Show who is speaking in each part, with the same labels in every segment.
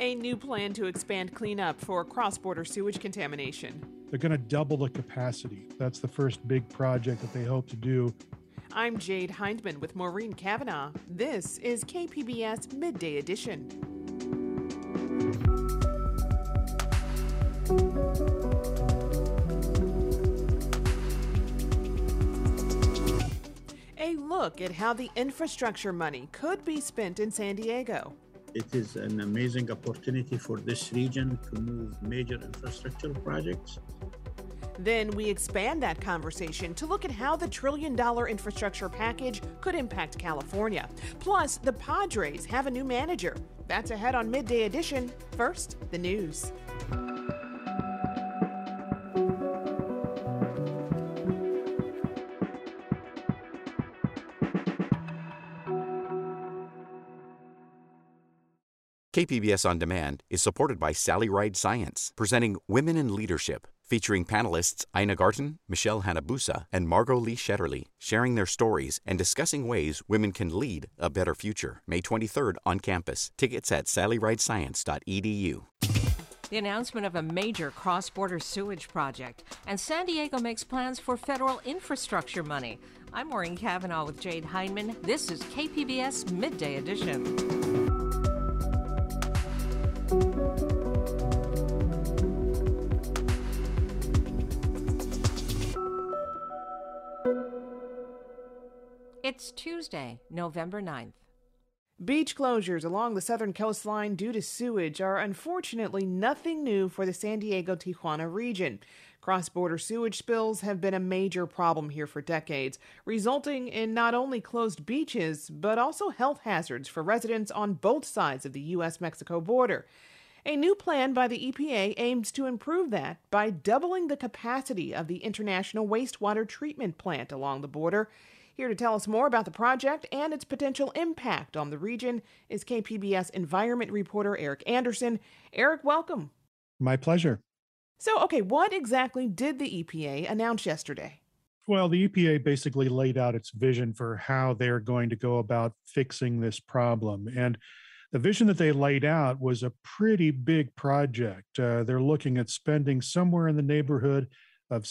Speaker 1: A new plan to expand cleanup for cross-border sewage contamination.
Speaker 2: They're going to double the capacity. That's the first big project that they hope to do.
Speaker 1: I'm Jade Hindman with Maureen Cavanaugh. This is KPBS Midday Edition. A look at how the infrastructure money could be spent in San Diego.
Speaker 3: It is an amazing opportunity for this region to move major infrastructure projects.
Speaker 1: Then we expand that conversation to look at how the $1 trillion infrastructure package could impact California. Plus, the Padres have a new manager. That's ahead on Midday Edition. First, the news.
Speaker 4: KPBS On Demand is supported by Sally Ride Science, presenting Women in Leadership, featuring panelists Ina Garten, Michelle Hanabusa, and Margot Lee Shetterly, sharing their stories and discussing ways women can lead a better future. May 23rd on campus. Tickets at sallyridescience.edu.
Speaker 5: The announcement of a major cross-border sewage project, and San Diego makes plans for federal infrastructure money. I'm Maureen Cavanaugh with Jade Hindman. This is KPBS Midday Edition. It's Tuesday, November 9th.
Speaker 1: Beach closures along the southern coastline due to sewage are unfortunately nothing new for the San Diego-Tijuana region. Cross-border sewage spills have been a major problem here for decades, resulting in not only closed beaches, but also health hazards for residents on both sides of the U.S.-Mexico border. A new plan by the EPA aims to improve that by doubling the capacity of the International Wastewater Treatment Plant along the border. Here to tell us more about the project and its potential impact on the region is KPBS environment reporter Eric Anderson. Eric, welcome.
Speaker 2: My pleasure.
Speaker 1: So, what exactly did the EPA announce yesterday?
Speaker 2: Well, the EPA basically laid out its vision for how they're going to go about fixing this problem. And the vision that they laid out was a pretty big project. They're looking at spending somewhere in the neighborhood of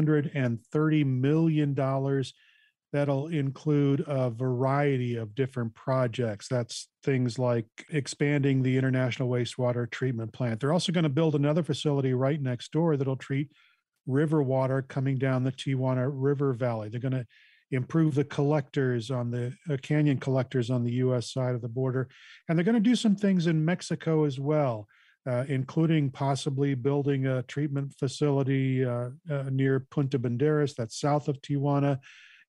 Speaker 2: $630 million. That'll include a variety of different projects. That's things like expanding the International Wastewater Treatment Plant. They're also going to build another facility right next door that'll treat river water coming down the Tijuana River Valley. They're going to improve the collectors on the canyon collectors on the U.S. side of the border. And they're going to do some things in Mexico as well, including possibly building a treatment facility near Punta Banderas, that's south of Tijuana,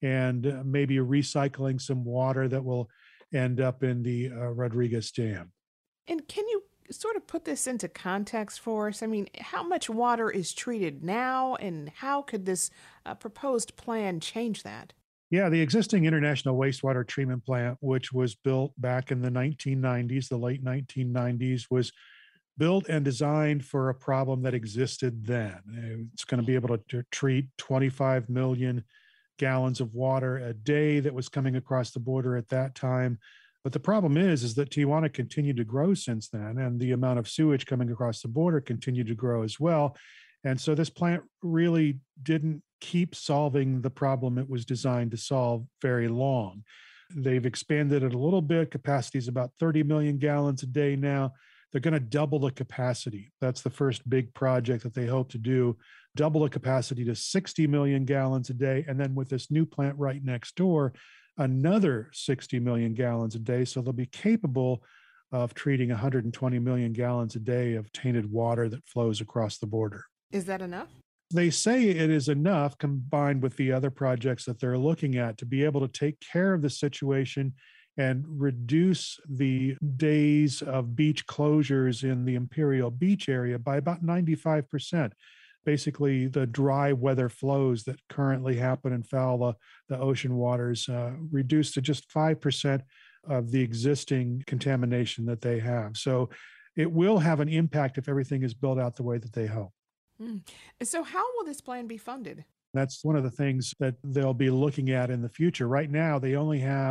Speaker 2: and maybe recycling some water that will end up in the Rodriguez Dam.
Speaker 1: And can you sort of put this into context for us? I mean, how much water is treated now, and how could this proposed plan change that?
Speaker 2: Yeah, the existing International Wastewater Treatment Plant, which was built back in the 1990s, the late 1990s, was built and designed for a problem that existed then. It's going to be able to treat 25 million gallons of water a day that was coming across the border at that time. But the problem is that Tijuana continued to grow since then, and the amount of sewage coming across the border continued to grow as well. And so this plant really didn't keep solving the problem it was designed to solve very long. They've expanded it a little bit. Capacity is about 30 million gallons a day now. They're going to double the capacity. That's the first big project that they hope to do. Double the capacity to 60 million gallons a day. And then with this new plant right next door, another 60 million gallons a day. So they'll be capable of treating 120 million gallons a day of tainted water that flows across the border.
Speaker 1: Is that enough?
Speaker 2: They say it is enough, combined with the other projects that they're looking at, to be able to take care of the situation and reduce the days of beach closures in the Imperial Beach area by about 95%. Basically, the dry weather flows that currently happen and foul the ocean waters reduced to just 5% of the existing contamination that they have. So it will have an impact if everything is built out the way that they hope.
Speaker 1: So how will this plan be funded?
Speaker 2: That's one of the things that they'll be looking at in the future. Right now, they only have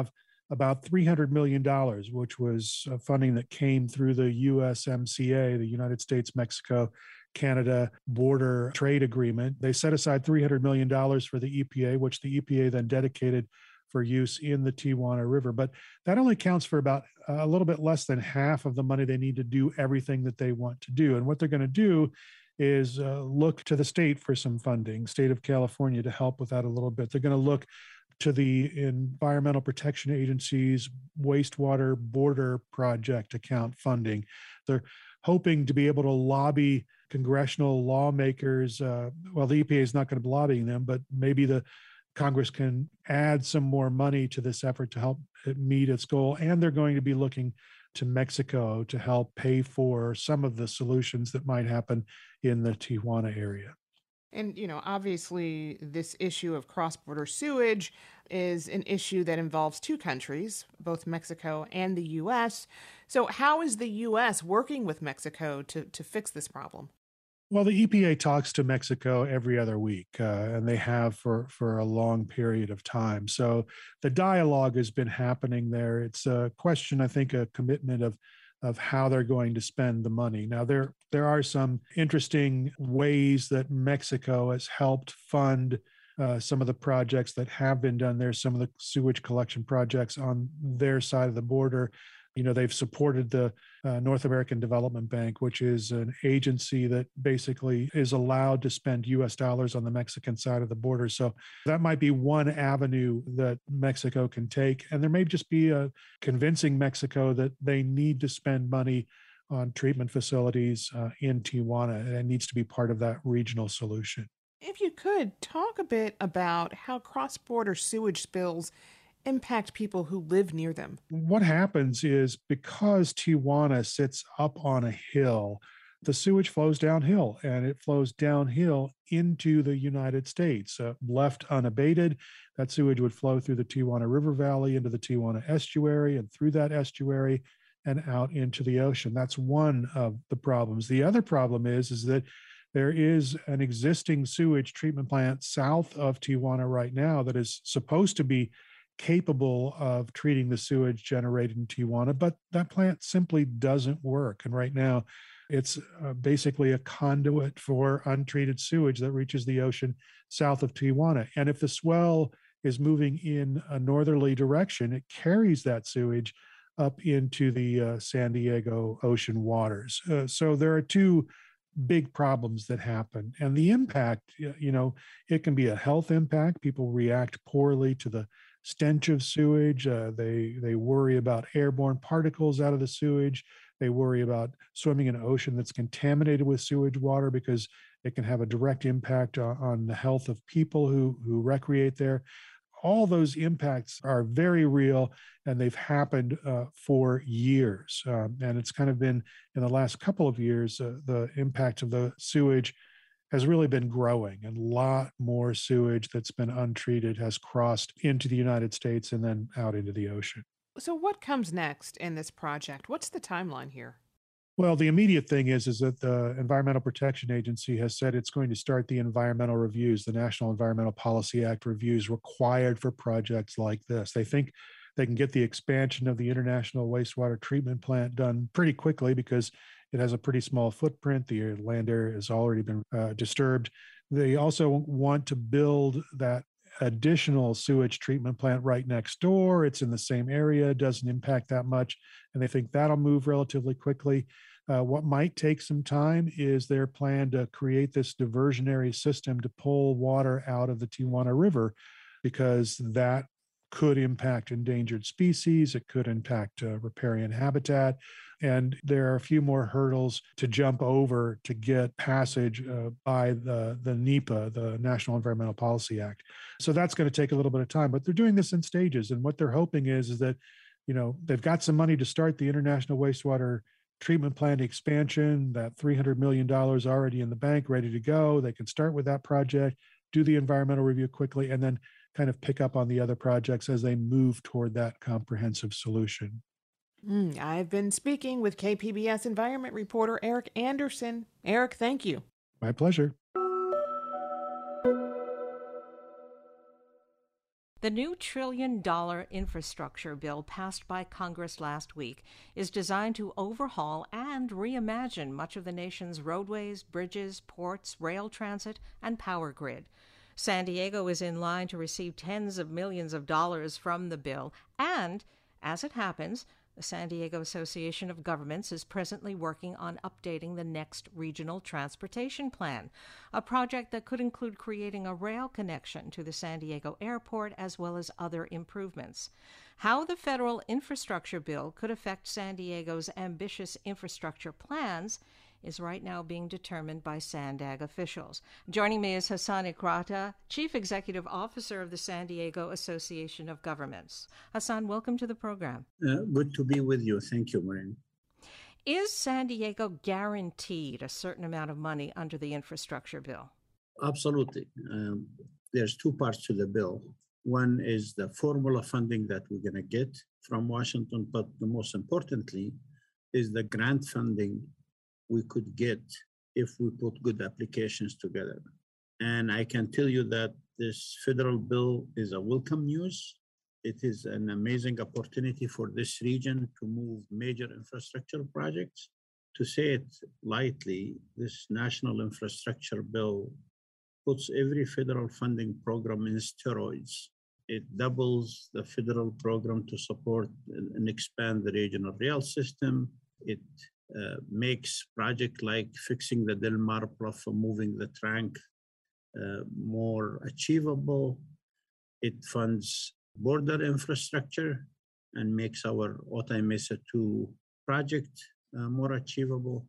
Speaker 2: about $300 million, which was funding that came through the USMCA, the United States, Mexico, Canada Border Trade Agreement. They set aside $300 million for the EPA, which the EPA then dedicated for use in the Tijuana River. But that only counts for about a little bit less than half of the money they need to do everything that they want to do. And what they're going to do is look to the state for some funding, state of California, to help with that a little bit. They're going to look to the Environmental Protection Agency's wastewater border project account funding. They're hoping to be able to lobby congressional lawmakers. Well, the EPA is not going to be lobbying them, but maybe the Congress can add some more money to this effort to help it meet its goal. And they're going to be looking to Mexico to help pay for some of the solutions that might happen in the Tijuana area.
Speaker 1: And, obviously this issue of cross-border sewage is an issue that involves two countries, both Mexico and the U.S. So how is the U.S. working with Mexico to fix this problem?
Speaker 2: Well, the EPA talks to Mexico every other week, and they have for a long period of time. So the dialogue has been happening there. It's a question, I think, a commitment of how they're going to spend the money. Now, there are some interesting ways that Mexico has helped fund some of the projects that have been done there, some of the sewage collection projects on their side of the border. They've supported the North American Development Bank, which is an agency that basically is allowed to spend U.S. dollars on the Mexican side of the border. So that might be one avenue that Mexico can take. And there may just be a convincing Mexico that they need to spend money on treatment facilities in Tijuana, and it needs to be part of that regional solution.
Speaker 1: If you could, talk a bit about how cross-border sewage spills impact people who live near them.
Speaker 2: What happens is, because Tijuana sits up on a hill, the sewage flows downhill, and it flows downhill into the United States. Left unabated, that sewage would flow through the Tijuana River Valley into the Tijuana estuary, and through that estuary and out into the ocean. That's one of the problems. The other problem is that there is an existing sewage treatment plant south of Tijuana right now that is supposed to be capable of treating the sewage generated in Tijuana, but that plant simply doesn't work. And right now, it's basically a conduit for untreated sewage that reaches the ocean south of Tijuana. And if the swell is moving in a northerly direction, it carries that sewage up into the San Diego ocean waters. So there are two big problems that happen. And the impact, it can be a health impact. People react poorly to the stench of sewage. They worry about airborne particles out of the sewage. They worry about swimming in an ocean that's contaminated with sewage water, because it can have a direct impact on the health of people who recreate there. All those impacts are very real, and they've happened for years. And it's kind of been, in the last couple of years, the impact of the sewage has really been growing, and a lot more sewage that's been untreated has crossed into the United States and then out into the ocean.
Speaker 1: So what comes next in this project? What's the timeline here?
Speaker 2: Well, the immediate thing is that the Environmental Protection Agency has said it's going to start the environmental reviews, the National Environmental Policy Act reviews required for projects like this. They think they can get the expansion of the International Wastewater Treatment Plant done pretty quickly, because it has a pretty small footprint. The land area has already been disturbed. They also want to build that additional sewage treatment plant right next door. It's in the same area, doesn't impact that much, and they think that'll move relatively quickly. What might take some time is their plan to create this diversionary system to pull water out of the Tijuana River, because that could impact endangered species. It could impact riparian habitat. And there are a few more hurdles to jump over to get passage by the NEPA, the National Environmental Policy Act. So that's going to take a little bit of time, but they're doing this in stages. And what they're hoping is that, they've got some money to start the International Wastewater Treatment Plant expansion, that $300 million already in the bank, ready to go. They can start with that project, do the environmental review quickly, and then kind of pick up on the other projects as they move toward that comprehensive solution.
Speaker 1: I've been speaking with KPBS environment reporter Eric Anderson. Eric, thank you.
Speaker 2: My pleasure.
Speaker 5: The new $1 trillion infrastructure bill passed by Congress last week is designed to overhaul and reimagine much of the nation's roadways, bridges, ports, rail transit, and power grid. San Diego is in line to receive tens of millions of dollars from the bill, and, as it happens, the San Diego Association of Governments is presently working on updating the next regional transportation plan, a project that could include creating a rail connection to the San Diego airport as well as other improvements. How the federal infrastructure bill could affect San Diego's ambitious infrastructure plans is right now being determined by SANDAG officials. Joining me is Hassan Ikrata, Chief Executive Officer of the San Diego Association of Governments. Hassan, welcome to the program.
Speaker 3: Good to be with you. Thank you, Maureen.
Speaker 5: Is San Diego guaranteed a certain amount of money under the infrastructure bill?
Speaker 3: Absolutely. There's two parts to the bill. One is the formula funding that we're going to get from Washington, but the most importantly is the grant funding we could get if we put good applications together. And I can tell you that this federal bill is a welcome news. It is an amazing opportunity for this region to move major infrastructure projects. To say it lightly, this national infrastructure bill puts every federal funding program in steroids. It doubles the federal program to support and expand the regional rail system. It makes projects like fixing the Del Mar Bluff or moving the trunk more achievable. It funds border infrastructure and makes our Otay Mesa 2 project more achievable.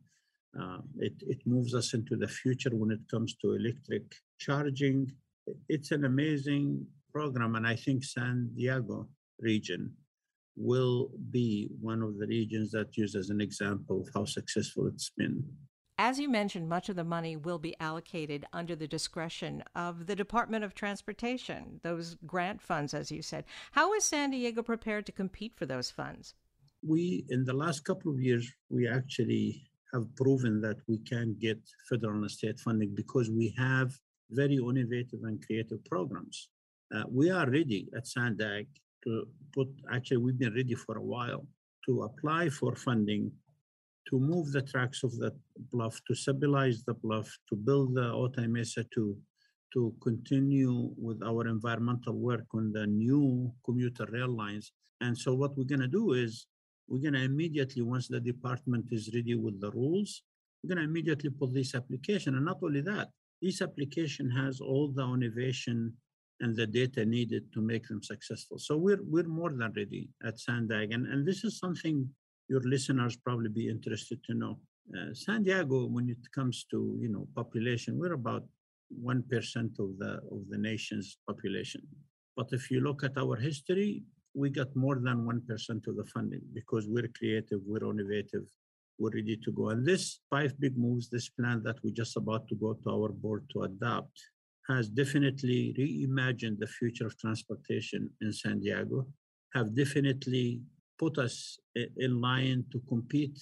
Speaker 3: It moves us into the future when it comes to electric charging. It's an amazing program, and I think San Diego region will be one of the regions that use as an example of how successful it's been.
Speaker 5: As you mentioned, much of the money will be allocated under the discretion of the Department of Transportation, those grant funds, as you said. How is San Diego prepared to compete for those funds?
Speaker 3: We, in the last couple of years, we actually have proven that we can get federal and state funding because we have very innovative and creative programs. We are ready at SANDAG to we've been ready for a while to apply for funding, to move the tracks of the bluff, to stabilize the bluff, to build the Otay Mesa 2, to continue with our environmental work on the new commuter rail lines. And so what we're going to do is we're going to immediately, once the department is ready with the rules, we're going to immediately put this application. And not only that, this application has all the innovation and the data needed to make them successful. So we're more than ready at SANDAG. And this is something your listeners probably be interested to know. San Diego, when it comes to population, we're about 1% of the nation's population. But if you look at our history, we got more than 1% of the funding because we're creative, we're innovative, we're ready to go. And this 5 big moves, this plan that we're just about to go to our board to adopt, has definitely reimagined the future of transportation in San Diego, have definitely put us in line to compete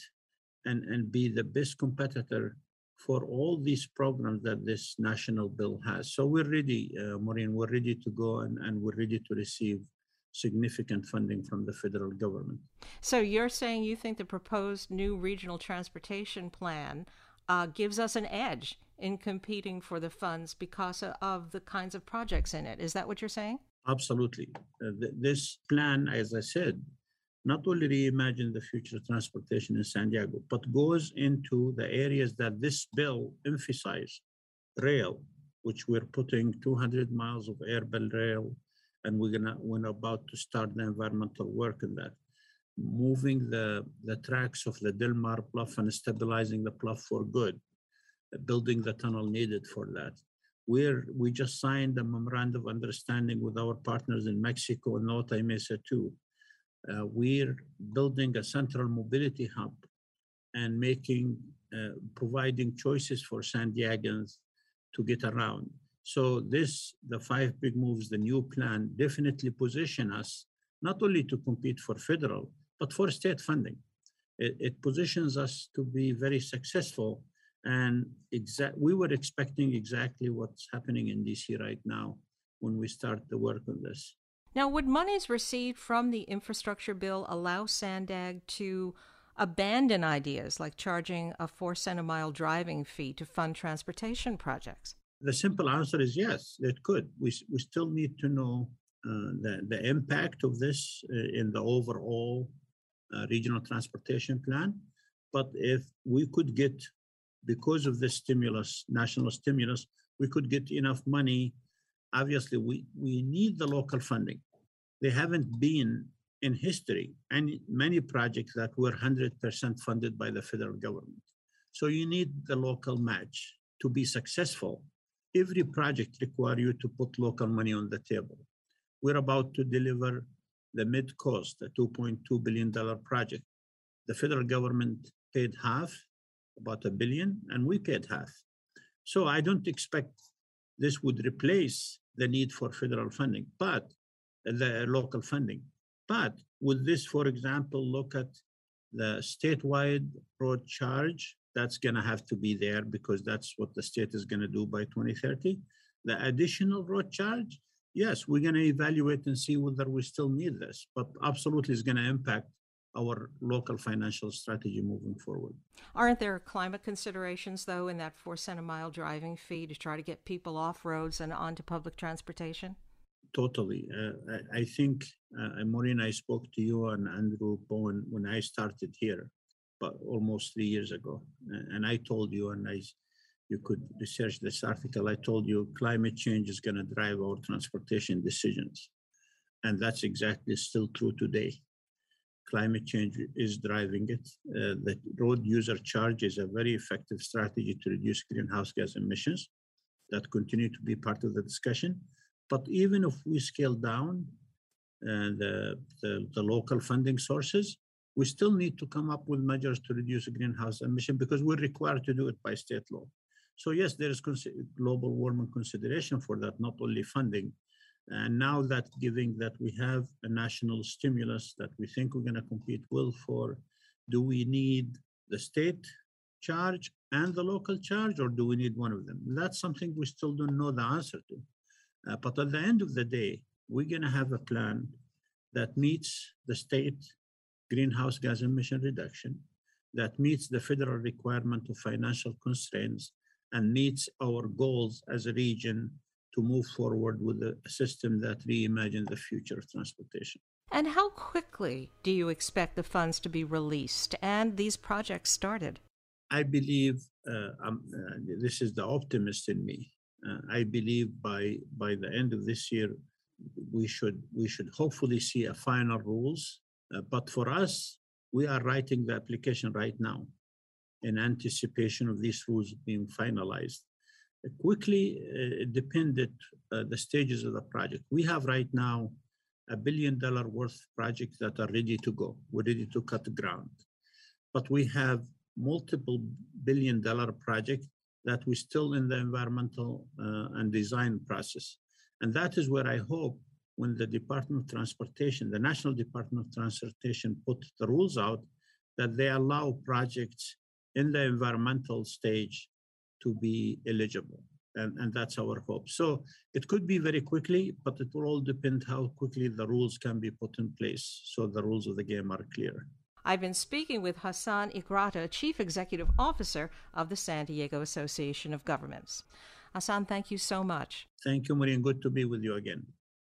Speaker 3: and be the best competitor for all these programs that this national bill has. So we're ready, Maureen, we're ready to go and we're ready to receive significant funding from the federal government.
Speaker 5: So you're saying you think the proposed new regional transportation plan gives us an edge in competing for the funds because of the kinds of projects in it. Is that what you're saying?
Speaker 3: Absolutely. This plan, as I said, not only reimagine the future of transportation in San Diego, but goes into the areas that this bill emphasizes. Rail, which we're putting 200 miles of air-belt rail, and we're about to start the environmental work in that. Moving the tracks of the Del Mar Bluff and stabilizing the bluff for good, building the tunnel needed for that. We just signed a memorandum of understanding with our partners in Mexico and Otay Mesa 2. We're building a central mobility hub and providing choices for San Diegans to get around. So the 5 big moves, the new plan, definitely position us not only to compete for federal, but for state funding. It positions us to be very successful. And we were expecting exactly what's happening in DC right now when we start the work on this.
Speaker 5: Now, would monies received from the infrastructure bill allow Sandag to abandon ideas like charging a 4-cent-a-mile driving fee to fund transportation projects?
Speaker 3: The simple answer is yes, it could. We still need to know the impact of this in the overall regional transportation plan. But if we could get, because of this stimulus, national stimulus, we could get enough money. Obviously, we need the local funding. They haven't been in history and many projects that were 100% funded by the federal government. So you need the local match to be successful. Every project requires you to put local money on the table. We're about to deliver the mid-coast, a $2.2 billion project. The federal government paid half, about $1 billion, and we paid half. So I don't expect this would replace the need for federal funding, but the local funding. But with this, for example, look at the statewide road charge. That's going to have to be there because that's what the state is going to do by 2030. The additional road charge, yes, we're going to evaluate and see whether we still need this, but absolutely is going to impact our local financial strategy moving forward.
Speaker 5: Aren't there climate considerations, though, in that 4-cent-a-mile driving fee to try to get people off roads and onto public transportation?
Speaker 3: Totally. I think, Maureen, I spoke to you and Andrew Bowen when I started here, but almost 3 years ago. And I told you, and you could research this article, I told you climate change is going to drive our transportation decisions. And that's exactly still true today. Climate change is driving it. The road user charge is a very effective strategy to reduce greenhouse gas emissions that continue to be part of the discussion. But even if we scale down the local funding sources, we still need to come up with measures to reduce greenhouse emission because we're required to do it by state law. So yes, there is global warming consideration for that, not only funding. And now that given that we have a national stimulus that we think we're going to compete well for, do we need the state charge and the local charge, or do we need one of them? That's something we still don't know the answer to. But at the end of the day, we're going to have a plan that meets the state greenhouse gas emission reduction, that meets the federal requirement of financial constraints, and meets our goals as a region to move forward with a system that reimagines the future of transportation.
Speaker 5: And how quickly do you expect the funds to be released and these projects started?
Speaker 3: I believe, this is the optimist in me, I believe by the end of this year, we should hopefully see a final rules. But for us, we are writing the application right now in anticipation of these rules being finalized. Quickly, it depended the stages of the project. We have right now $1 billion worth of projects that are ready to go. We're ready to cut the ground. But we have multiple $1 billion projects that we're still in the environmental and design process. And that is where I hope when the Department of Transportation, the National Department of Transportation put the rules out, that they allow projects in the environmental stage to be eligible. And that's our hope. So it could be very quickly, but it will all depend how quickly the rules can be put in place so the rules of the game are clear.
Speaker 5: I've been speaking with Hassan Igrata, Chief Executive Officer of the San Diego Association of Governments. Hassan, thank you so much.
Speaker 3: Thank you, Maureen. Good to be with you again.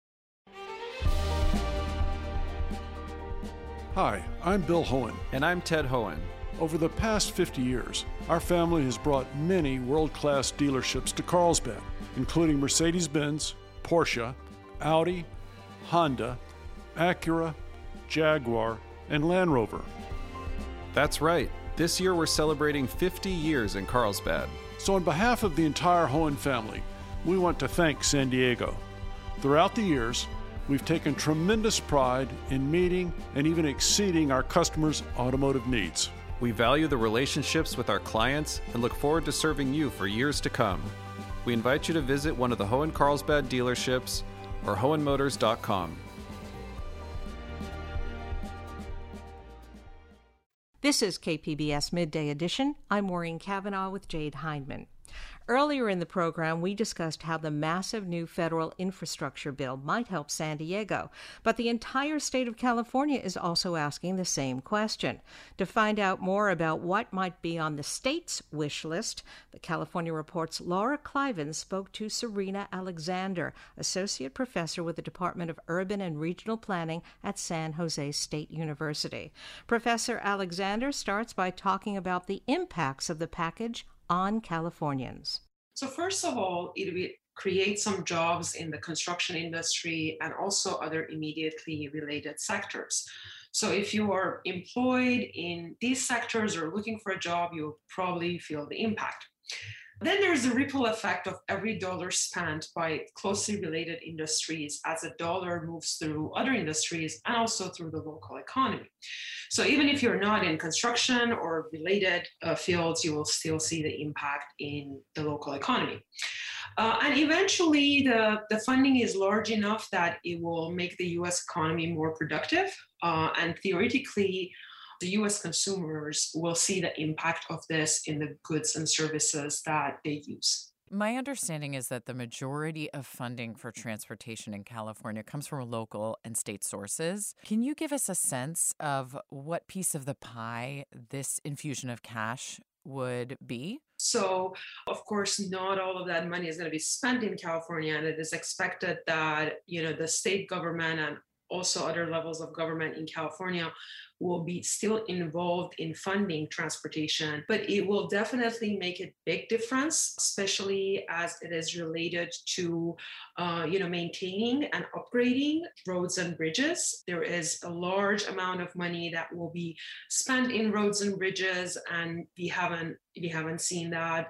Speaker 6: Hi, I'm Bill Hohen.
Speaker 7: And I'm Ted Hohen.
Speaker 6: Over the past 50 years, our family has brought many world-class dealerships to Carlsbad, including Mercedes-Benz, Porsche, Audi, Honda, Acura, Jaguar, and Land Rover.
Speaker 7: That's right. This year we're celebrating 50 years in Carlsbad.
Speaker 6: So on behalf of the entire Hohen family, we want to thank San Diego. Throughout the years, we've taken tremendous pride in meeting and even exceeding our customers' automotive needs.
Speaker 7: We value the relationships with our clients and look forward to serving you for years to come. We invite you to visit one of the Hohen Carlsbad dealerships or hohenmotors.com.
Speaker 5: This is KPBS Midday Edition. I'm Maureen Cavanaugh with Jade Hindman. Earlier in the program, we discussed how the massive new federal infrastructure bill might help San Diego, but the entire state of California is also asking the same question. To find out more about what might be on the state's wish list, the California Report's Laura Cliven spoke to Serena Alexander, Associate Professor with the Department of Urban and Regional Planning at San Jose State University. Professor Alexander starts by talking about the impacts of the package on Californians.
Speaker 8: So first of all, it will create some jobs in the construction industry and also other immediately related sectors. So if you are employed in these sectors or looking for a job, you'll probably feel the impact. Then there's the ripple effect of every dollar spent by closely related industries as a dollar moves through other industries and also through the local economy. So even if you're not in construction or related fields, you will still see the impact in the local economy. And eventually the funding is large enough that it will make the US economy more productive. And theoretically, the US consumers will see the impact of this in the goods and services that they use.
Speaker 9: My understanding is that the majority of funding for transportation in California comes from local and state sources. Can you give us a sense of what piece of the pie this infusion of cash would be?
Speaker 8: So, of course, not all of that money is going to be spent in California, and it is expected that, the state government and also other levels of government in California will be still involved in funding transportation, but it will definitely make a big difference, especially as it is related to, maintaining and upgrading roads and bridges. There is a large amount of money that will be spent in roads and bridges, and we haven't seen that,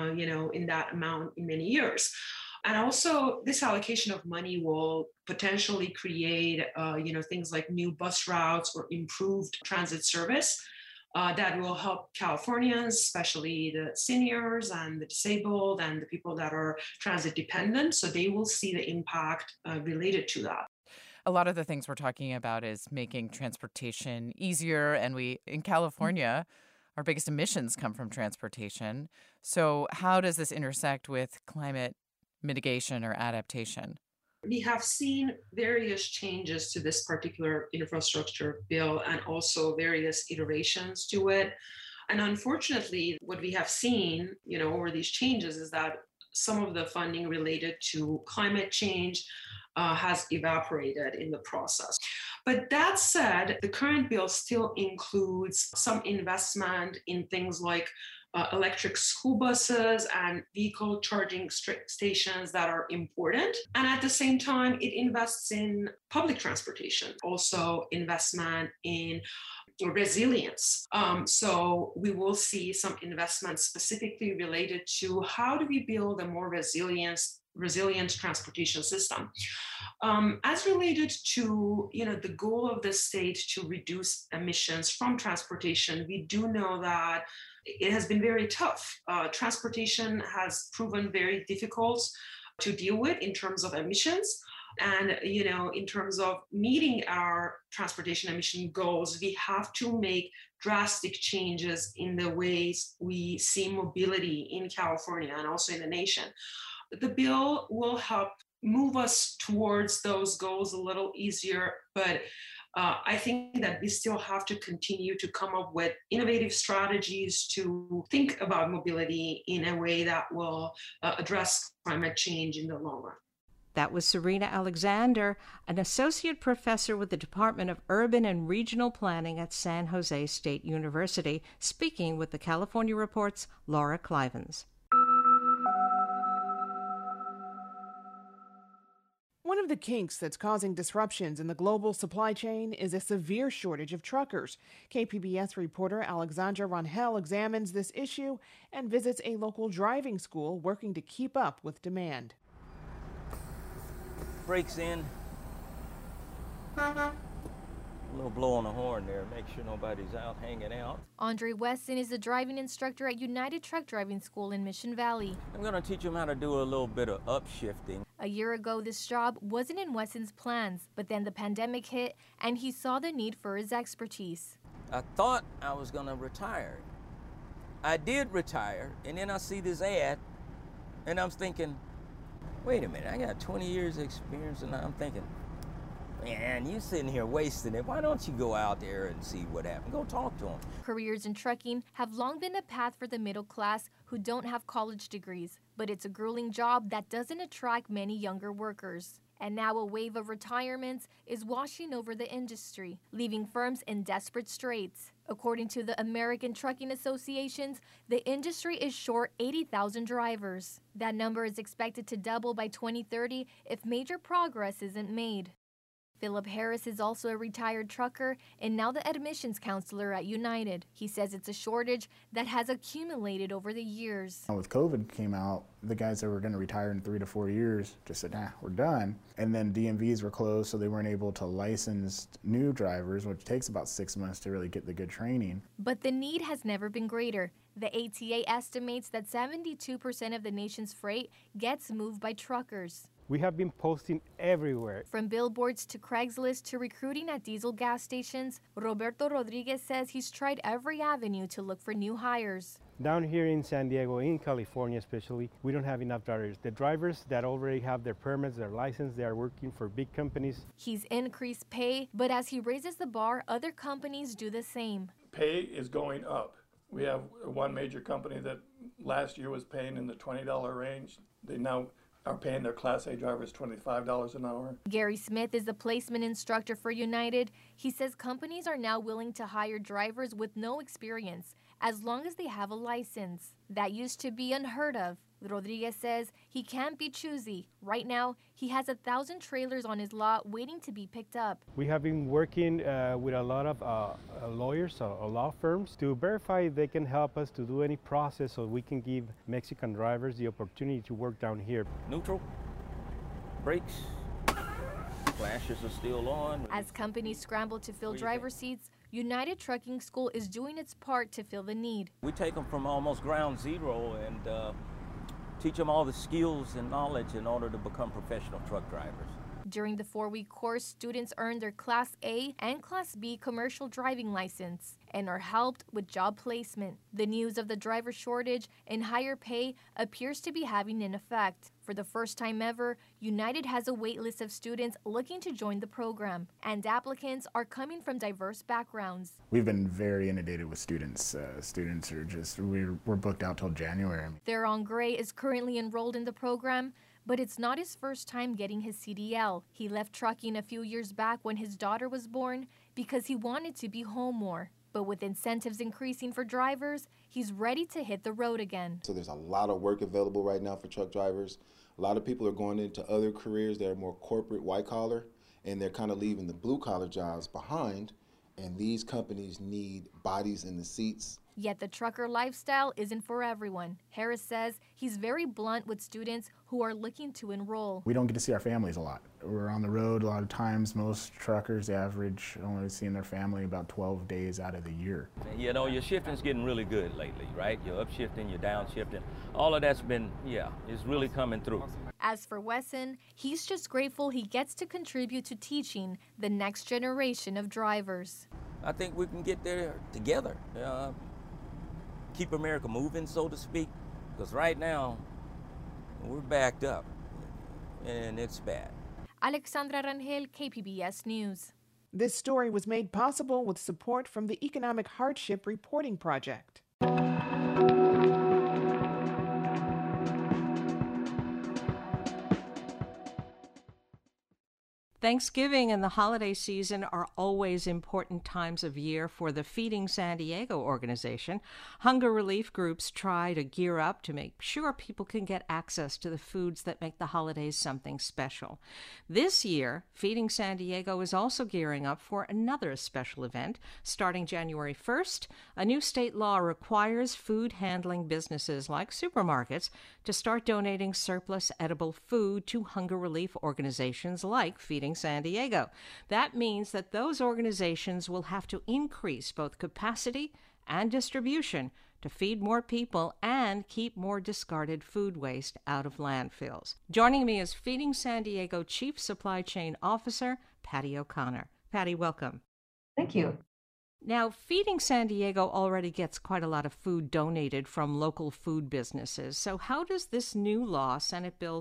Speaker 8: in that amount in many years. And also, this allocation of money will potentially create, things like new bus routes or improved transit service that will help Californians, especially the seniors and the disabled and the people that are transit dependent. So they will see the impact related to that.
Speaker 9: A lot of the things we're talking about is making transportation easier. And in California, our biggest emissions come from transportation. So how does this intersect with climate mitigation or adaptation?
Speaker 8: We have seen various changes to this particular infrastructure bill and also various iterations to it. And unfortunately, what we have seen, over these changes is that some of the funding related to climate change has evaporated in the process. But that said, the current bill still includes some investment in things like electric school buses and vehicle charging stations that are important. And at the same time, it invests in public transportation, also investment in resilience. So we will see some investment specifically related to how do we build a more resilient transportation system. As related to the goal of the state to reduce emissions from transportation, we do know that it has been very tough. Transportation has proven very difficult to deal with in terms of emissions. And, in terms of meeting our transportation emission goals, we have to make drastic changes in the ways we see mobility in California and also in the nation. The bill will help move us towards those goals a little easier, but I think that we still have to continue to come up with innovative strategies to think about mobility in a way that will address climate change in the long run.
Speaker 5: That was Serena Alexander, an associate professor with the Department of Urban and Regional Planning at San Jose State University, speaking with the California Report's Laura Clivens.
Speaker 1: One of the kinks that's causing disruptions in the global supply chain is a severe shortage of truckers. KPBS reporter Alexandra Rangel examines this issue and visits a local driving school working to keep up with demand.
Speaker 10: Brakes in. A little blow on the horn there, make sure nobody's out hanging out.
Speaker 11: Andre Weston is a driving instructor at United Truck Driving School in Mission Valley.
Speaker 10: I'm going to teach them how to do a little bit of upshifting.
Speaker 11: A year ago, this job wasn't in Weston's plans, but then the pandemic hit and he saw the need for his expertise.
Speaker 10: I thought I was going to retire, I did retire, and then I see this ad, and I'm thinking, wait a minute, I got 20 years experience, and I'm thinking, man, you're sitting here wasting it. Why don't you go out there and see what happens? Go talk to them.
Speaker 11: Careers in trucking have long been a path for the middle class who don't have college degrees, but it's a grueling job that doesn't attract many younger workers. And now a wave of retirements is washing over the industry, leaving firms in desperate straits. According to the American Trucking Associations, the industry is short 80,000 drivers. That number is expected to double by 2030 if major progress isn't made. Philip Harris is also a retired trucker and now the admissions counselor at United. He says it's a shortage that has accumulated over the years.
Speaker 12: With COVID came out, the guys that were going to retire in 3 to 4 years just said, nah, we're done. And then DMVs were closed, so they weren't able to license new drivers, which takes about 6 months to really get the good training.
Speaker 11: But the need has never been greater. The ATA estimates that 72% of the nation's freight gets moved by truckers.
Speaker 13: We have been posting everywhere.
Speaker 11: From billboards to Craigslist to recruiting at diesel gas stations, Roberto Rodriguez says he's tried every avenue to look for new hires.
Speaker 13: Down here in San Diego, in California especially, we don't have enough drivers. The drivers that already have their permits, their license, they are working for big companies.
Speaker 11: He's increased pay, but as he raises the bar, other companies do the same.
Speaker 14: Pay is going up. We have one major company that last year was paying in the $20 range. They now are paying their Class A drivers $25 an hour.
Speaker 11: Gary Smith is a placement instructor for United. He says companies are now willing to hire drivers with no experience as long as they have a license. That used to be unheard of. Rodriguez says he can't be choosy. Right now, he has 1,000 trailers on his lot waiting to be picked up.
Speaker 13: We have been working with a lot of lawyers or law firms to verify they can help us to do any process so we can give Mexican drivers the opportunity to work down here.
Speaker 10: Neutral, brakes, flashes are still on.
Speaker 11: As companies scramble to fill driver seats, United Trucking School is doing its part to fill the need.
Speaker 10: We take them from almost ground zero and teach them all the skills and knowledge in order to become professional truck drivers.
Speaker 11: During the 4-week course, students earn their Class A and Class B commercial driving license and are helped with job placement. The news of the driver shortage and higher pay appears to be having an effect. For the first time ever, United has a wait list of students looking to join the program, and applicants are coming from diverse backgrounds.
Speaker 12: We've been very inundated with students. Students are just, we're booked out till January.
Speaker 11: Theron Gray is currently enrolled in the program, but it's not his first time getting his CDL. He left trucking a few years back when his daughter was born because he wanted to be home more. But with incentives increasing for drivers, he's ready to hit the road again.
Speaker 15: So there's a lot of work available right now for truck drivers. A lot of people are going into other careers that are more corporate, white collar, and they're kind of leaving the blue collar jobs behind. And these companies need bodies in the seats.
Speaker 11: Yet the trucker lifestyle isn't for everyone. Harris says he's very blunt with students who are looking to enroll.
Speaker 12: We don't get to see our families a lot. We're on the road a lot of times. Most truckers average only seeing their family about 12 days out of the year.
Speaker 10: You know, your shifting's getting really good lately, right? You're upshifting, you're downshifting. All of that's been, it's really coming through.
Speaker 11: As for Wesson, he's just grateful he gets to contribute to teaching the next generation of drivers.
Speaker 10: I think we can get there together. Keep America moving, so to speak, because right now we're backed up and it's bad.
Speaker 11: Alexandra Rangel, KPBS News.
Speaker 1: This story was made possible with support from the Economic Hardship Reporting Project.
Speaker 5: Thanksgiving and the holiday season are always important times of year for the Feeding San Diego organization. Hunger relief groups try to gear up to make sure people can get access to the foods that make the holidays something special. This year, Feeding San Diego is also gearing up for another special event. Starting January 1st, a new state law requires food handling businesses like supermarkets to start donating surplus edible food to hunger relief organizations like Feeding San Diego. That means that those organizations will have to increase both capacity and distribution to feed more people and keep more discarded food waste out of landfills. Joining me is Feeding San Diego Chief Supply Chain Officer, Patty O'Connor. Patty, welcome.
Speaker 16: Thank you.
Speaker 5: Now, Feeding San Diego already gets quite a lot of food donated from local food businesses. So how does this new law, Senate Bill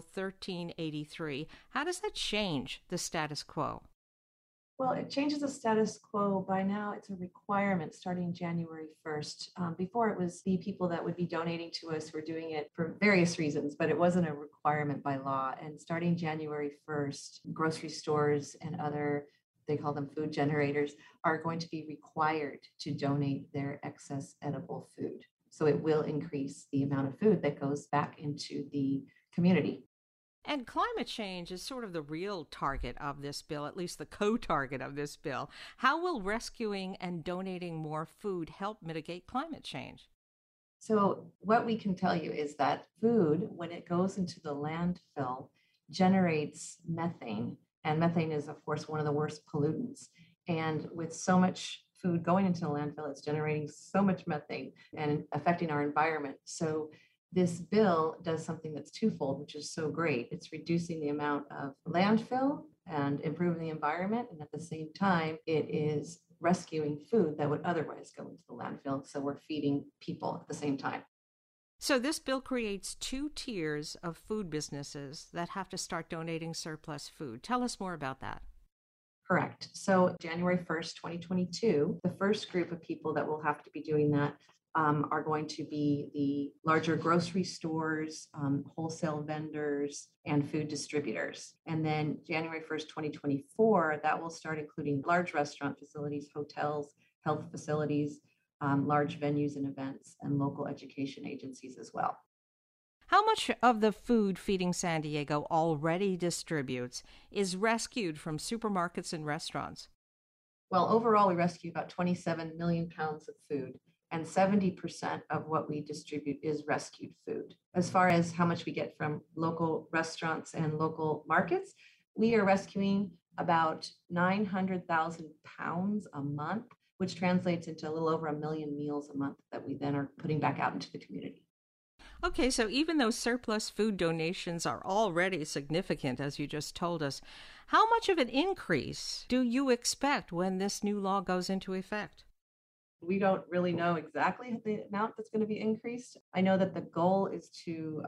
Speaker 5: 1383, how does that change the status quo?
Speaker 16: Well, it changes the status quo. By now, it's a requirement starting January 1st. Before, it was the people that would be donating to us were doing it for various reasons, but it wasn't a requirement by law. And starting January 1st, grocery stores and other, they call them food generators, are going to be required to donate their excess edible food. So it will increase the amount of food that goes back into the community.
Speaker 5: And climate change is sort of the real target of this bill, at least the co-target of this bill. How will rescuing and donating more food help mitigate climate change?
Speaker 16: So what we can tell you is that food, when it goes into the landfill, generates methane. And methane is, of course, one of the worst pollutants. And with so much food going into the landfill, it's generating so much methane and affecting our environment. So this bill does something that's twofold, which is so great. It's reducing the amount of landfill and improving the environment. And at the same time, it is rescuing food that would otherwise go into the landfill. So we're feeding people at the same time.
Speaker 5: So this bill creates two tiers of food businesses that have to start donating surplus food. Tell us more about that.
Speaker 16: Correct. So January 1st, 2022, the first group of people that will have to be doing that are going to be the larger grocery stores, wholesale vendors, and food distributors. And then January 1st, 2024, that will start including large restaurant facilities, hotels, health facilities, large venues and events, and local education agencies as well.
Speaker 5: How much of the food Feeding San Diego already distributes is rescued from supermarkets and restaurants?
Speaker 16: Well, overall, we rescue about 27 million pounds of food, and 70% of what we distribute is rescued food. As far as how much we get from local restaurants and local markets, we are rescuing about 900,000 pounds a month, which translates into a little over 1 million meals a month that we then are putting back out into the community.
Speaker 5: Okay, so even though surplus food donations are already significant, as you just told us, how much of an increase do you expect when this new law goes into effect?
Speaker 16: We don't really know exactly the amount that's going to be increased. I know that the goal is to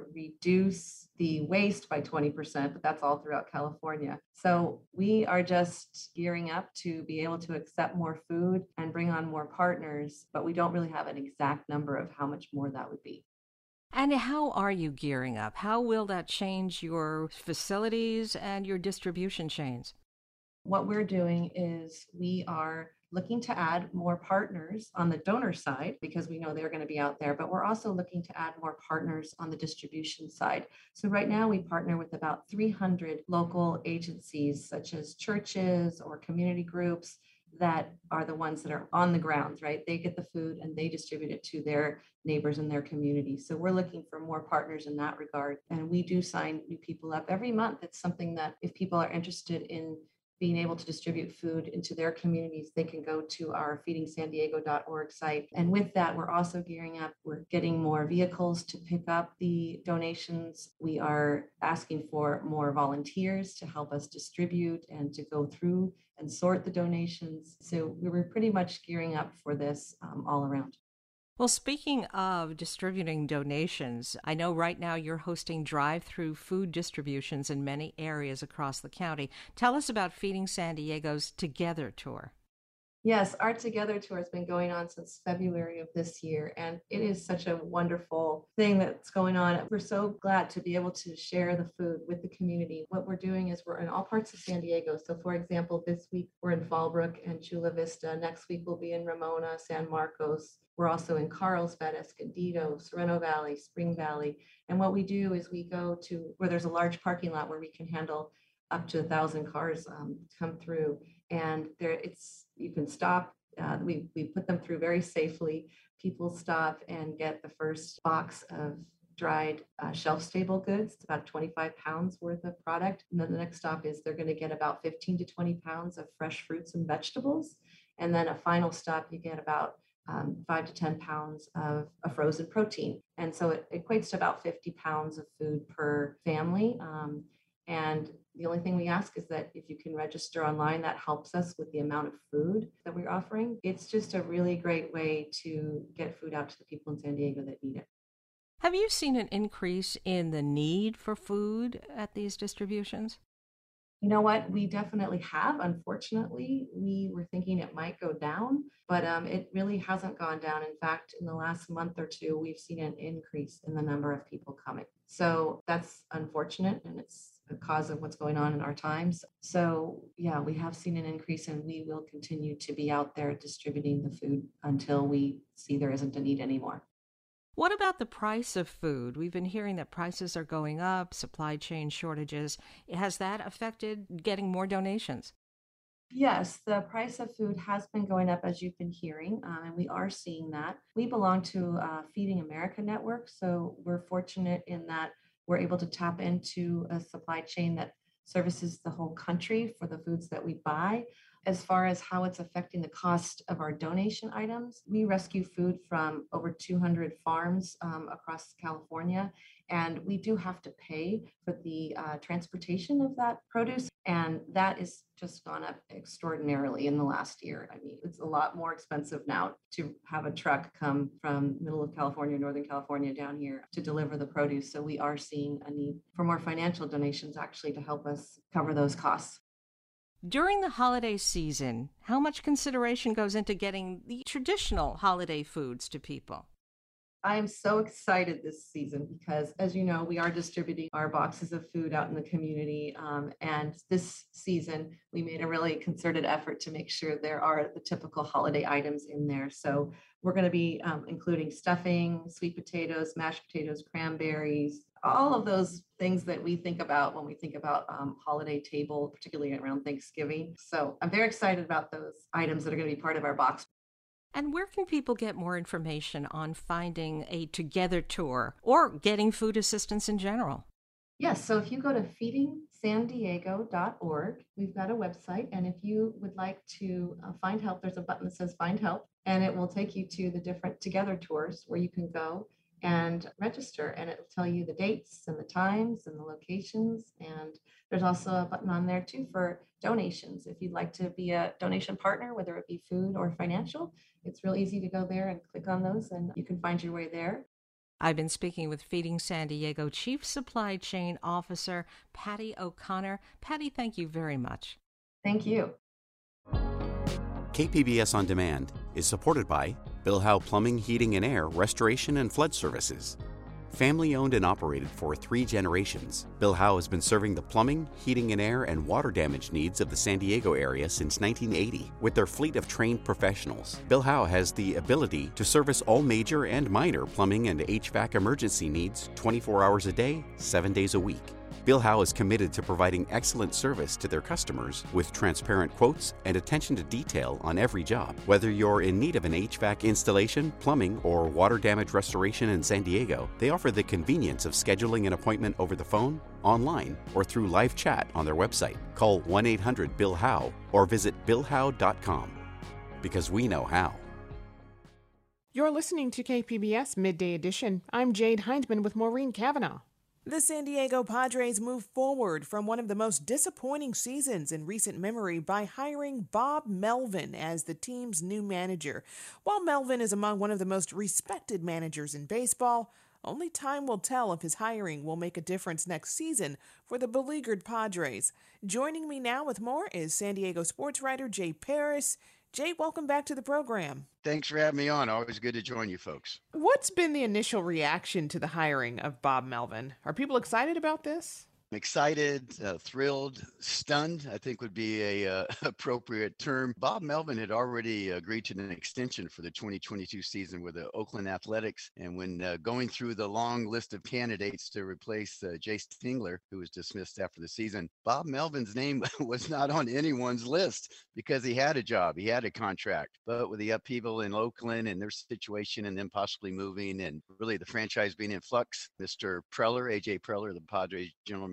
Speaker 16: reduce the waste by 20%, but that's all throughout California. So we are just gearing up to be able to accept more food and bring on more partners, but we don't really have an exact number of how much more that would be.
Speaker 5: And how are you gearing up? How will that change your facilities and your distribution chains?
Speaker 16: What we're doing is we are looking to add more partners on the donor side because we know they're going to be out there, but we're also looking to add more partners on the distribution side. So right now we partner with about 300 local agencies such as churches or community groups that are the ones that are on the grounds, right? They get the food and they distribute it to their neighbors in their community. So we're looking for more partners in that regard. And we do sign new people up every month. It's something that if people are interested in being able to distribute food into their communities, they can go to our feedingsandiego.org site. And with that, we're also gearing up. We're getting more vehicles to pick up the donations. We are asking for more volunteers to help us distribute and to go through and sort the donations. So we were pretty much gearing up for this all around.
Speaker 5: Well, speaking of distributing donations, I know right now you're hosting drive-through food distributions in many areas across the county. Tell us about Feeding San Diego's Together Tour.
Speaker 16: Yes, our Together Tour has been going on since February of this year, and it is such a wonderful thing that's going on. We're so glad to be able to share the food with the community. What we're doing is we're in all parts of San Diego. So for example, this week we're in Fallbrook and Chula Vista. Next week we'll be in Ramona, San Marcos. We're also in Carlsbad, Escondido, Sereno Valley, Spring Valley. And what we do is we go to where there's a large parking lot where we can handle up to 1,000 cars come through. And there, you can stop. We put them through very safely. People stop and get the first box of dried shelf-stable goods. It's about 25 pounds worth of product. And then the next stop is they're going to get about 15 to 20 pounds of fresh fruits and vegetables. And then a final stop, you get about 5 to 10 pounds of a frozen protein. And so it equates to about 50 pounds of food per family. And The only thing we ask is that if you can register online, that helps us with the amount of food that we're offering. It's just a really great way to get food out to the people in San Diego that need it.
Speaker 5: Have you seen an increase in the need for food at these distributions?
Speaker 16: You know what? We definitely have. Unfortunately, we were thinking it might go down, but it really hasn't gone down. In fact, in the last month or two, we've seen an increase in the number of people coming. So that's unfortunate, and it's a cause of what's going on in our times. So yeah, we have seen an increase, and we will continue to be out there distributing the food until we see there isn't a need anymore.
Speaker 5: What about the price of food? We've been hearing that prices are going up, supply chain shortages. Has that affected getting more donations?
Speaker 16: Yes, the price of food has been going up, as you've been hearing, and we are seeing that. We belong to Feeding America Network, so we're fortunate in that we're able to tap into a supply chain that services the whole country for the foods that we buy. As far as how it's affecting the cost of our donation items, we rescue food from over 200 farms across California, and we do have to pay for the transportation of that produce, and that has just gone up extraordinarily in the last year. I mean, it's a lot more expensive now to have a truck come from middle of California, Northern California down here to deliver the produce. So we are seeing a need for more financial donations actually to help us cover those costs.
Speaker 5: During the holiday season, how much consideration goes into getting the traditional holiday foods to people?
Speaker 16: I am so excited this season because, as you know, we are distributing our boxes of food out in the community. And this season, we made a really concerted effort to make sure there are the typical holiday items in there. So we're going to be including stuffing, sweet potatoes, mashed potatoes, cranberries, all of those things that we think about when we think about holiday table, particularly around Thanksgiving. So I'm very excited about those items that are going to be part of our box.
Speaker 5: And where can people get more information on finding a Together tour or getting food assistance in general?
Speaker 16: Yes, so if you go to feedingsandiego.org, we've got a website. And if you would like to find help, there's a button that says Find Help, and it will take you to the different Together tours where you can go and register, and it will tell you the dates and the times and the locations. And there's also a button on there too for donations. If you'd like to be a donation partner, whether it be food or financial, it's real easy to go there and click on those, and you can find your way there.
Speaker 5: I've been speaking with Feeding San Diego Chief Supply Chain Officer Patty O'Connor. Patty, thank you very much.
Speaker 16: Thank you.
Speaker 4: KPBS On Demand is supported by Bill Howe Plumbing, Heating and Air, Restoration and Flood Services. Family owned and operated for 3 generations, Bill Howe has been serving the plumbing, heating and air, and water damage needs of the San Diego area since 1980. With their fleet of trained professionals, Bill Howe has the ability to service all major and minor plumbing and HVAC emergency needs 24 hours a day, 7 days a week. Bill Howe is committed to providing excellent service to their customers with transparent quotes and attention to detail on every job. Whether you're in need of an HVAC installation, plumbing, or water damage restoration in San Diego, they offer the convenience of scheduling an appointment over the phone, online, or through live chat on their website. Call 1-800-BILL-HOWE or visit BillHowe.com, because we know how.
Speaker 1: You're listening to KPBS Midday Edition. I'm Jade Hindman with Maureen Cavanaugh. The San Diego Padres move forward from one of the most disappointing seasons in recent memory by hiring Bob Melvin as the team's new manager. While Melvin is among one of the most respected managers in baseball, only time will tell if his hiring will make a difference next season for the beleaguered Padres. Joining me now with more is San Diego sports writer Jay Paris. Jay, welcome back to the program.
Speaker 17: Thanks for having me on. Always good to join you folks.
Speaker 1: What's been the initial reaction to the hiring of Bob Melvin? Are people excited about this?
Speaker 17: I'm excited, thrilled, stunned, I think would be a appropriate term. Bob Melvin had already agreed to an extension for the 2022 season with the Oakland Athletics. And when going through the long list of candidates to replace Jay Stingler, who was dismissed after the season, Bob Melvin's name was not on anyone's list because he had a job, he had a contract. But with the upheaval in Oakland and their situation and them possibly moving and really the franchise being in flux, Mr. Preller, AJ Preller, the Padres general manager,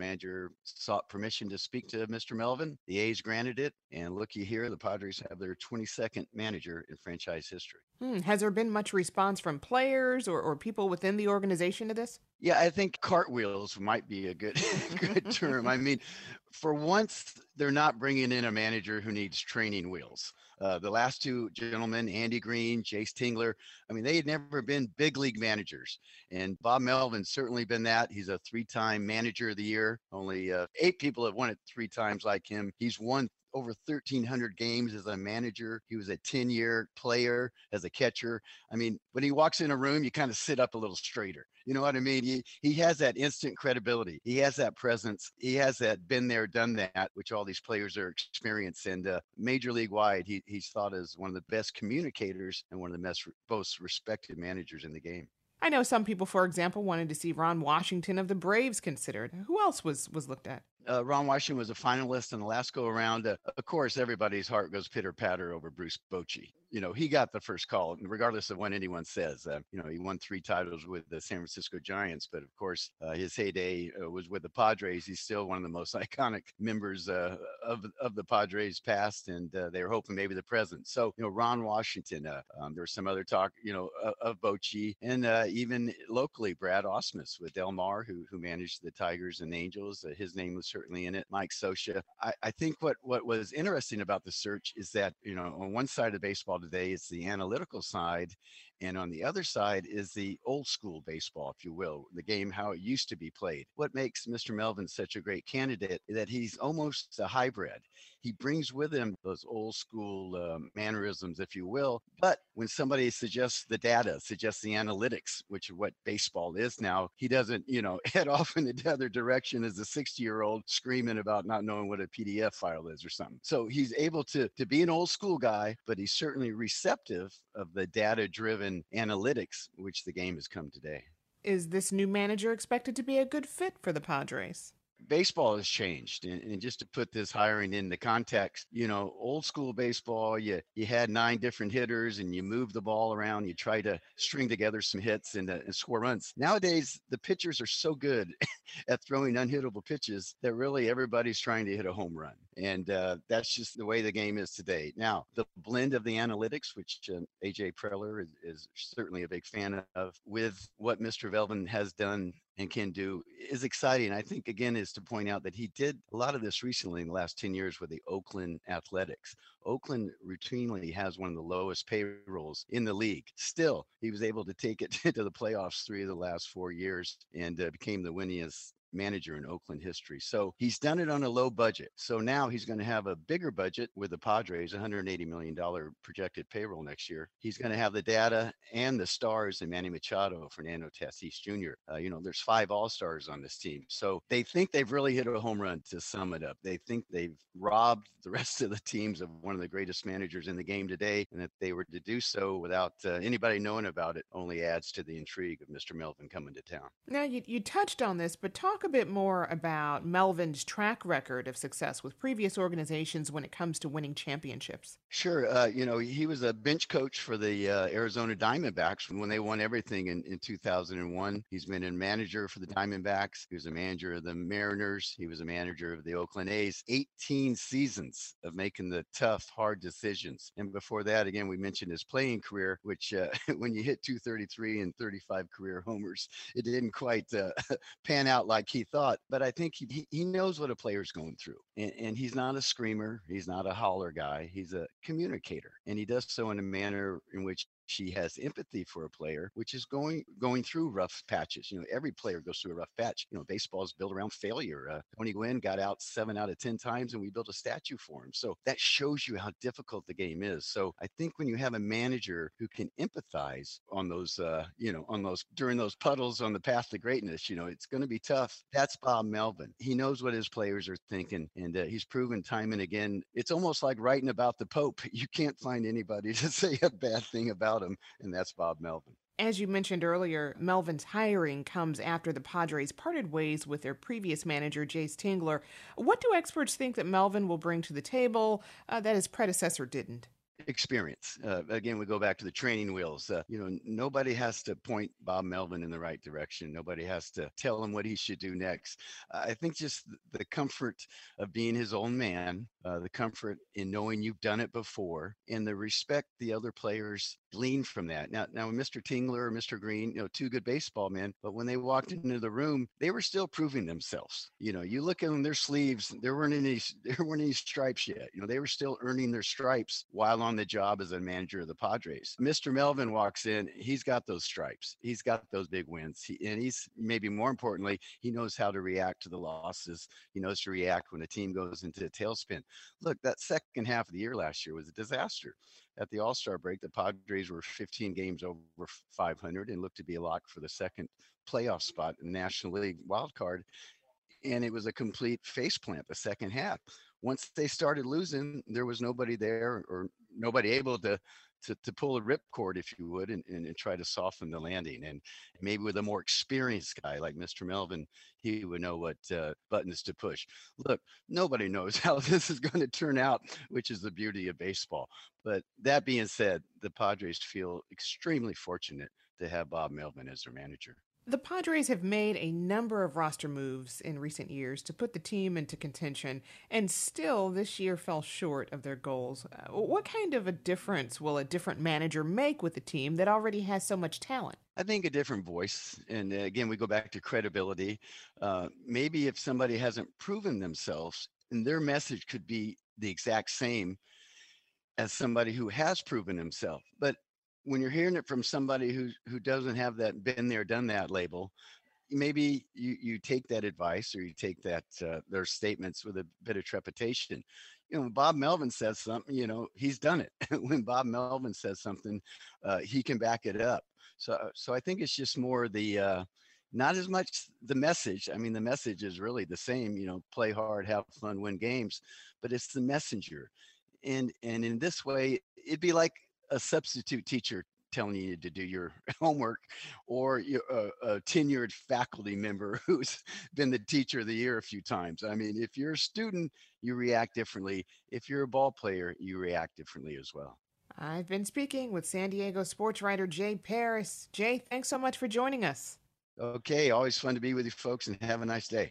Speaker 17: manager sought permission to speak to Mr. Melvin. The A's granted it, and looky here, the Padres have their 22nd manager in franchise history.
Speaker 1: Has there been much response from players or people within the organization to this?
Speaker 17: Yeah, I think cartwheels might be a good good term. I mean, for once, they're not bringing in a manager who needs training wheels. The last two gentlemen, Andy Green, Jace Tingler, I mean, they had never been big league managers. And Bob Melvin's certainly been that. He's a 3-time manager of the year. Only 8 people have won it 3 times like him. He's won over 1,300 games as a manager. He was a 10-year player as a catcher. I mean, when he walks in a room, you kind of sit up a little straighter. You know what I mean? He has that instant credibility. He has that presence. He has that been there, done that, which all these players are experienced. And major league wide, he's thought as one of the best communicators and one of the most respected managers in the game.
Speaker 1: I know some people, for example, wanted to see Ron Washington of the Braves considered. Who else was looked at?
Speaker 17: Ron Washington was a finalist in the last go around. Of course, everybody's heart goes pitter patter over Bruce Bochy. You know, he got the first call, regardless of what anyone says. You know, he won 3 titles with the San Francisco Giants, but of course, his heyday was with the Padres. He's still one of the most iconic members of the Padres past, and they were hoping maybe the present. So, you know, Ron Washington. There's some other talk, you know, of Bochy, and even locally, Brad Ausmus with Del Mar, who managed the Tigers and Angels. His name was certainly in it. Mike Scioscia. I think what was interesting about the search is that, you know, on one side of baseball today, it's the analytical side, and on the other side is the old school baseball, if you will, the game how it used to be played. What makes Mr. Melvin such a great candidate is that he's almost a hybrid. He brings with him those old school mannerisms, if you will. But when somebody suggests the data, suggests the analytics, which is what baseball is now, he doesn't, you know, head off in the other direction as a 60-year-old screaming about not knowing what a PDF file is or something. So he's able to be an old school guy, but he's certainly receptive of the data-driven analytics, which the game has come today.
Speaker 1: Is this new manager expected to be a good fit for the Padres?
Speaker 17: Baseball has changed, and just to put this hiring in the context, you know, old school baseball, you had 9 different hitters and you moved the ball around, you try to string together some hits and score runs. Nowadays, the pitchers are so good at throwing unhittable pitches that really everybody's trying to hit a home run, and that's just the way the game is today. Now, the blend of the analytics, which AJ Preller is certainly a big fan of, with what Mr. Melvin has done and can do, is exciting. I think, again, is to point out that he did a lot of this recently in the last 10 years with the Oakland Athletics. Oakland routinely has one of the lowest payrolls in the league. Still, he was able to take it to the playoffs 3 of the last 4 years and became the winningest manager in Oakland history. So he's done it on a low budget. So now he's going to have a bigger budget with the Padres, $180 million projected payroll next year. He's going to have the data and the stars in Manny Machado, Fernando Tatis Jr. You know, there's 5 all-stars on this team. So they think they've really hit a home run, to sum it up. They think they've robbed the rest of the teams of one of the greatest managers in the game today, and if they were to do so without anybody knowing about it, only adds to the intrigue of Mr. Melvin coming to town.
Speaker 1: Now, you touched on this, but talk a bit more about Melvin's track record of success with previous organizations when it comes to winning championships.
Speaker 17: Sure. You know, he was a bench coach for the Arizona Diamondbacks when they won everything in 2001. He's been a manager for the Diamondbacks. He was a manager of the Mariners. He was a manager of the Oakland A's. 18 seasons of making the tough, hard decisions. And before that, again, we mentioned his playing career, which when you hit 233 and 35 career homers, it didn't quite pan out like he thought. But I think he knows what a player's going through. And he's not a screamer. He's not a holler guy. He's a communicator. And he does so in a manner in which she has empathy for a player, which is going through rough patches. You know, every player goes through a rough patch. You know, baseball is built around failure. Tony Gwynn got out 7 out of 10 times, and we built a statue for him. So that shows you how difficult the game is. So I think when you have a manager who can empathize on those, during those puddles on the path to greatness, you know, it's going to be tough. That's Bob Melvin. He knows what his players are thinking, and he's proven time and again. It's almost like writing about the Pope. You can't find anybody to say a bad thing about him, and that's Bob Melvin.
Speaker 1: As you mentioned earlier, Melvin's hiring comes after the Padres parted ways with their previous manager, Jace Tingler. What do experts think that Melvin will bring to the table that his predecessor didn't?
Speaker 17: experience. Again, we go back to the training wheels. Nobody has to point Bob Melvin in the right direction. Nobody has to tell him what he should do next. I think just the comfort of being his own man, the comfort in knowing you've done it before, and the respect the other players glean from that. Now, Mr. Tingler or Mr. Green, two good baseball men, but when they walked into the room, they were still proving themselves. You look at them, their sleeves, there weren't any stripes yet. They were still earning their stripes while on the job as a manager of the Padres. Mr. Melvin walks in, he's got those stripes. He's got those big wins. He's maybe more importantly, he knows how to react to the losses. He knows to react when a team goes into a tailspin. Look, that second half of the year last year was a disaster. At the All-Star break, the Padres were 15 games over 500 and looked to be a lock for the second playoff spot in the National League wild card. And it was a complete faceplant the second half. Once they started losing, there was nobody there or nobody able to pull a ripcord, if you would, and try to soften the landing. And maybe with a more experienced guy like Mr. Melvin, he would know what buttons to push. Look, nobody knows how this is going to turn out, which is the beauty of baseball. But that being said, the Padres feel extremely fortunate to have Bob Melvin as their manager.
Speaker 1: The Padres have made a number of roster moves in recent years to put the team into contention, and still this year fell short of their goals. What kind of a difference will a different manager make with a team that already has so much talent?
Speaker 17: I think a different voice. And again, we go back to credibility. Maybe if somebody hasn't proven themselves, and their message could be the exact same as somebody who has proven himself. But when you're hearing it from somebody who doesn't have that been there, done that label, maybe you take that advice or you take that their statements with a bit of trepidation. When Bob Melvin says something, he's done it. When Bob Melvin says something, he can back it up. So I think it's just more the not as much the message. I mean, the message is really the same. Play hard, have fun, win games, but it's the messenger. And in this way, it'd be like a substitute teacher telling you to do your homework, or a tenured faculty member who's been the teacher of the year a few times. I mean, if you're a student, you react differently. If you're a ball player, you react differently as well.
Speaker 1: I've been speaking with San Diego sports writer Jay Paris. Jay, thanks so much for joining us.
Speaker 17: Okay, always fun to be with you folks, and have a nice day.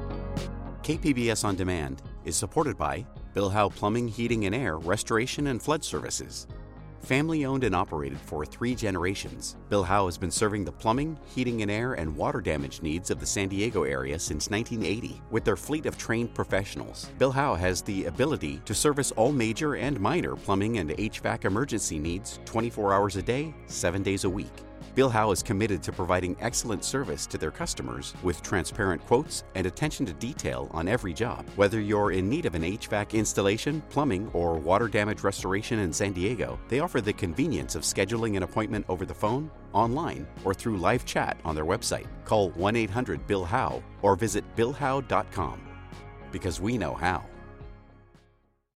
Speaker 4: KPBS On Demand is supported by Bill Howe Plumbing, Heating and Air, Restoration and Flood Services. Family owned and operated for 3 generations, Bill Howe has been serving the plumbing, heating and air, and water damage needs of the San Diego area since 1980. With their fleet of trained professionals, Bill Howe has the ability to service all major and minor plumbing and HVAC emergency needs 24 hours a day, 7 days a week. Bill Howe is committed to providing excellent service to their customers with transparent quotes and attention to detail on every job. Whether you're in need of an HVAC installation, plumbing, or water damage restoration in San Diego, they offer the convenience of scheduling an appointment over the phone, online, or through live chat on their website. Call 1-800-BILL-HOWE or visit BillHowe.com, because we know how.